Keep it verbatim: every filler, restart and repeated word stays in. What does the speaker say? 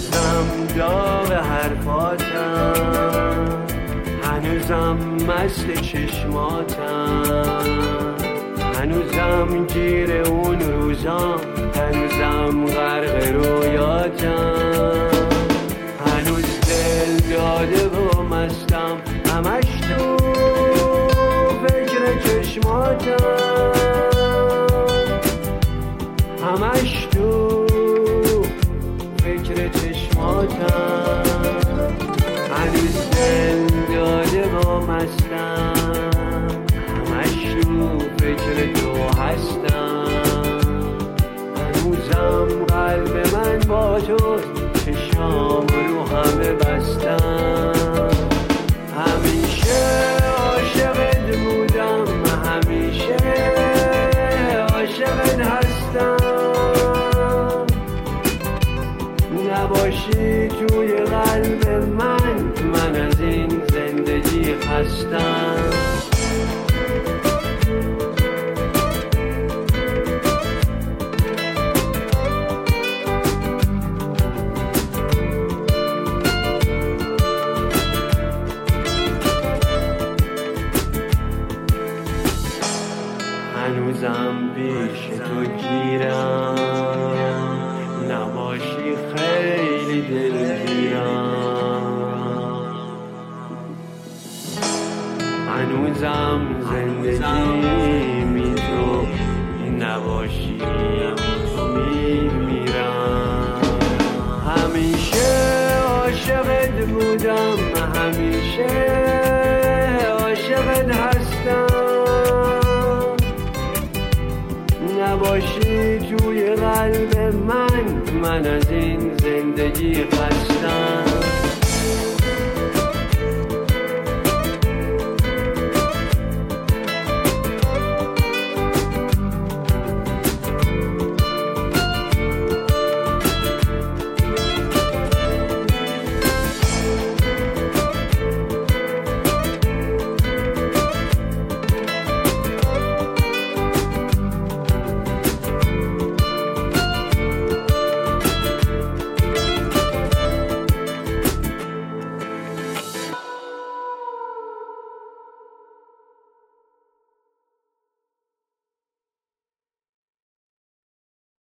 هنوزم داغ حرفاتم، هنوزم مست چشماتم، هنوزم گیر اون روزام، هنوزم غرق رویاتم، هنوز دل داده و مستم، همش تو فکر چشماتم، همش تو فکر چشماتم، هنوز دل داده و مستم، همش تو فکر تو هستم، هنوزم قلب من با تو، چشام رو همه بستم، همیشه عاشقت بودم، همیشه عاشقت هستم، نباشی توی قلب من، من از این زندگی خستم. هنوزم پیش تو گیرم، نباشی خیلی دلگیرم، هنوزم زندگی تو نباشی میمیرم، همیشه عاشقت بودم، همیشه عاشقت هستم، نباشی توی قلب من، من از این زندگی خستم.